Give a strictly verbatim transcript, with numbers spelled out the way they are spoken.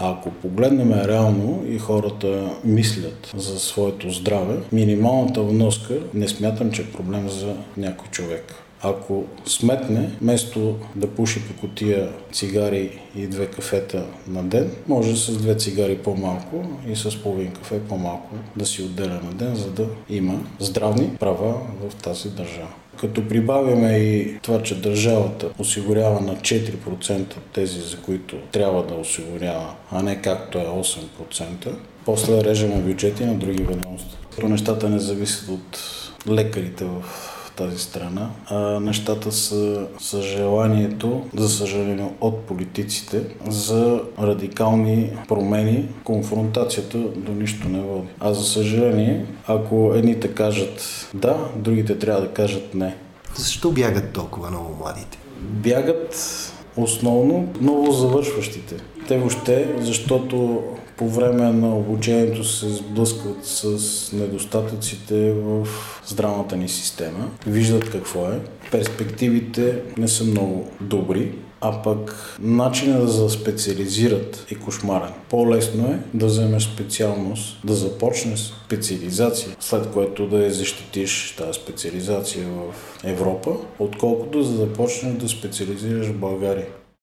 А ако погледнем реално и хората мислят за своето здраве, минималната вноска не смятам, че е проблем за някой човек. Ако сметне, вместо да пуши по кутия цигари и две кафета на ден, може с две цигари по-малко и с половин кафе по-малко да си отделя на ден, за да има здравни права в тази държава. Като прибавяме и това, че държавата осигурява на четири процента тези, за които трябва да осигурява, а не както е осем процента, после режеме бюджети на други ведомства. Нещата не зависят от лекарите в тази страна, а нещата са съжеланието, за съжаление, от политиците за радикални промени. Конфронтацията до нищо не води. А за съжаление, ако едните кажат да, другите трябва да кажат не. Защо бягат толкова много младите? Бягат основно ново завършващите. Те въобще, защото по време на обучението се сблъскват с недостатъците в здравната ни система. Виждат какво е. Перспективите не са много добри, а пък начинът да специализират е кошмарен. По-лесно е да вземеш специалност, да започнеш специализация, след което да я защитиш тази специализация в Европа, отколкото да започнеш да специализираш в България.